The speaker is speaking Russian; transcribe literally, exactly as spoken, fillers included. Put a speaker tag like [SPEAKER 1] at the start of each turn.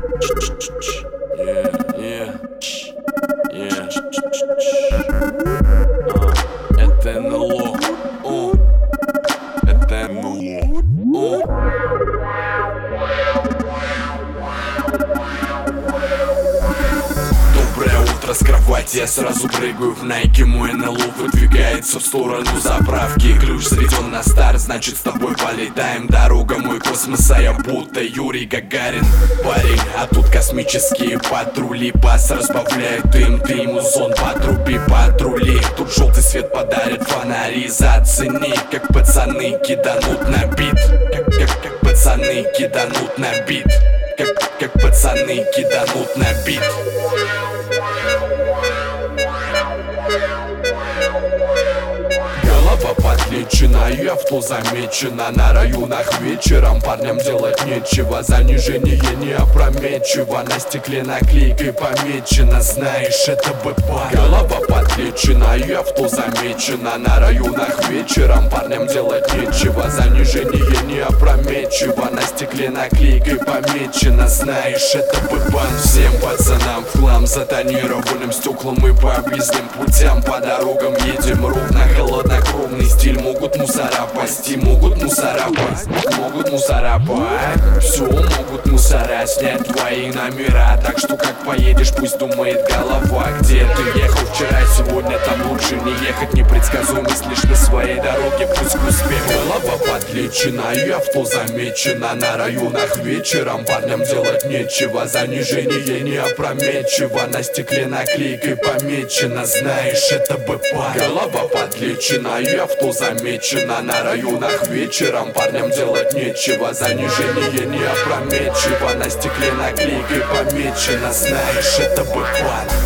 [SPEAKER 1] Yeah, yeah, yeah. А, это эн эл о. О, это эн эл о. О. Доброе утро с кровати, я сразу прыгаю в найки. Мой эн эл о выдвигается в сторону заправки. Ключ заведен на старт, значит с тобой полетаем. Дорога мой космос, а я будто Юрий Гагарин. Парень, а тут космические патрули. Бас разбавляет дым, ты ему зон потруби, патрули. Тут желтый свет подарит фонари. Зацени, как пацаны киданут на бит. Как, как, как пацаны киданут на бит. Как, как пацаны киданут на бит. Голова подлечена и авто замечено. На районах вечером парням делать нечего. Занижение не опрометчиво. На стекле наклейкой помечено. Знаешь, это БП. Голова подлечена и авто замечено. На районах вечером парням делать нечего. Занижение не опрометчиво. На стекле наклейкой помечено. Знаешь, это БП. Всем пацанам в хлам, за тонированным стеклом мы по объездным путям. По дорогам едем ровно, холоднокровный стиль. Могут мусора пасти, могут мусора пасть, могут мусора пасть. Все, могут мусора снять твои номера. Так что как поедешь, пусть думает голова. Где ты ехал вчера, сегодня там лучше не ехать. Непредсказуемость лишь на своей дороге, пусть к успеху. Голова подлечена и авто замечено. На районах вечером парням делать нечего. Занижение не опрометчиво. На стекле наклейкой помечено. Знаешь, это БП. Голова подлечена и авто замечено. На районах вечером парням делать нечего. Занижение не опрометчиво. На стекле наклейкой помечено. Знаешь, это БП.